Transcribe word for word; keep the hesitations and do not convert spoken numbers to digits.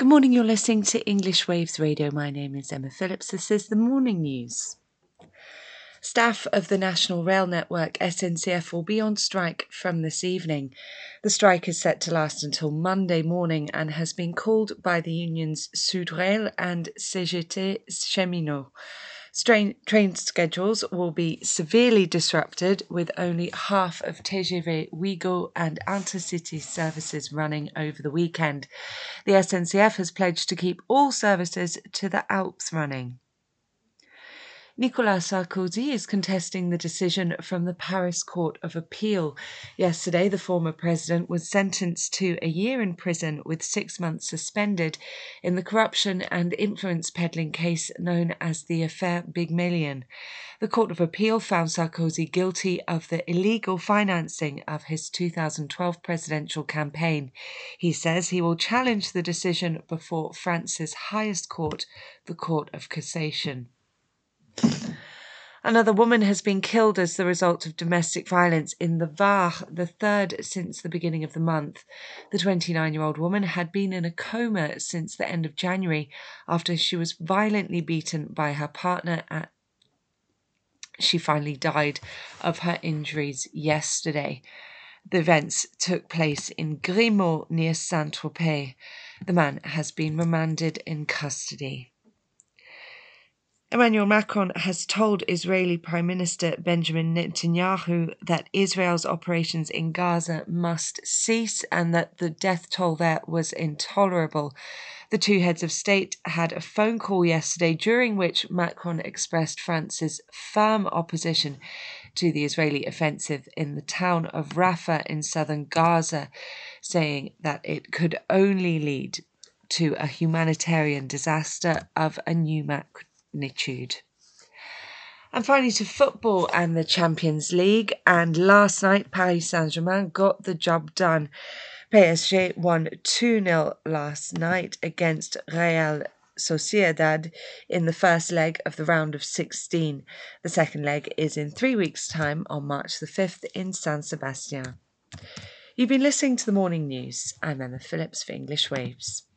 Good morning, you're listening to English Waves Radio. My name is Emma Phillips. This is the morning news. Staff of the National Rail Network, S N C F, will be on strike from this evening. The strike is set to last until Monday morning and has been called by the unions Sudrail and C G T Cheminots. Strain, train schedules will be severely disrupted, with only half of T G V, Ouigo and Intercity services running over the weekend. The S N C F has pledged to keep all services to the Alps running. Nicolas Sarkozy is contesting the decision from the Paris Court of Appeal. Yesterday, the former president was sentenced to a year in prison with six months suspended in the corruption and influence peddling case known as the Affaire Big Million. The Court of Appeal found Sarkozy guilty of the illegal financing of his two thousand twelve presidential campaign. He says he will challenge the decision before France's highest court, the Court of Cassation. Another woman has been killed as the result of domestic violence in the Var, the third since the beginning of the month. The twenty-nine-year-old woman had been in a coma since the end of January after she was violently beaten by her partner. At She finally died of her injuries yesterday. The events took place in Grimaud near Saint-Tropez. The man has been remanded in custody. Emmanuel Macron has told Israeli Prime Minister Benjamin Netanyahu that Israel's operations in Gaza must cease and that the death toll there was intolerable. The two heads of state had a phone call yesterday during which Macron expressed France's firm opposition to the Israeli offensive in the town of Rafah in southern Gaza, saying that it could only lead to a humanitarian disaster of a new magnitude. And finally to football and the Champions League. And last night, Paris Saint-Germain got the job done. P S G won two nil last night against Real Sociedad in the first leg of the round of sixteen. The second leg is in three weeks' time on March the fifth in San Sebastian. You've been listening to the morning news. I'm Emma Phillips for English Waves.